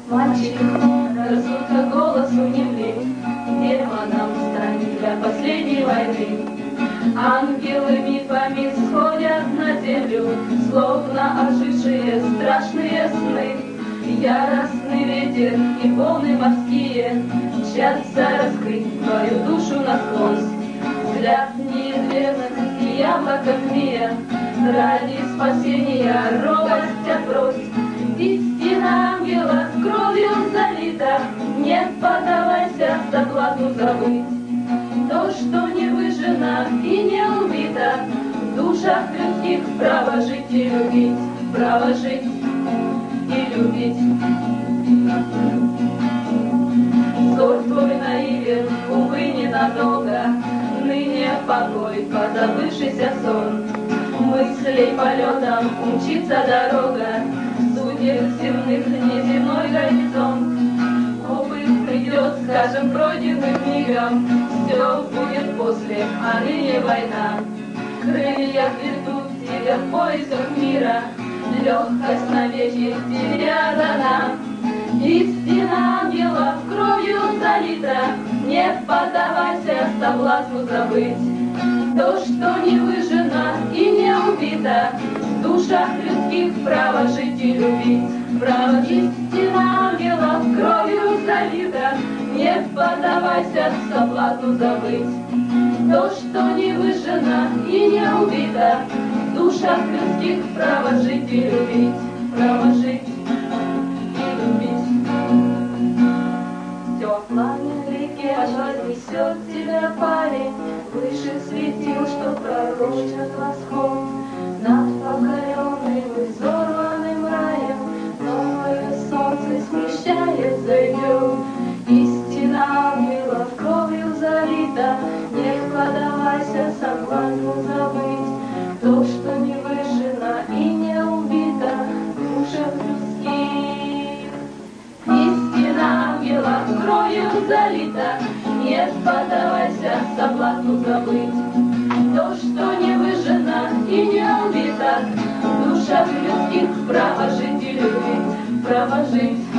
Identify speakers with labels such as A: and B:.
A: Мальчик, рассудка голосу не влезь, демоном станет для последней войны. Ангелы мифами сходят на землю, словно ожившие страшные сны. Яростный ветер и волны морские мчатся раскрыть твою душу насквозь. Взгляд неизвестных и яблоко змея, ради спасения робость отбрось. Истина ангела кровью залита, не поддавайся соблазну забыть. То, что не выжжено и не убито, в душах людских право жить и любить, право жить и любить. Взор твой наивен, увы, ненадолго, ныне покой, позабывшийся сон. Мыслей полетом умчится дорога, судеб земных неземной горизонт. Опыт придет, скажем, пройденным мигом, все будет после, а ныне война. Крылья ведут тебя в поисках мира, легкость навеки тебе дана. Истина ангелов кровью залита, не поддавайся соблазну забыть. То, что не выжжено и не убито, в душах людских право жить и любить, право. Истина ангелов кровью залита, не поддавайся соблазну забыть. То, что не выжжено и не убито, в душах людских право жить и любить, право жить и любить. Все пламя реки вознесет тебя, парень, выше светил, что пророчат восход. Над покоренным и взорванным раем новое солнце смещает, зайдет. Истина ангелов кровью залита, не поддавайся соблазну забыть. То, что не выжжено и не убито в душах людских. Истина ангелов кровью залита, не поддавайся соблазну забыть. То, что не выжжено и не убито в душах людских, право жить и любить, право жить.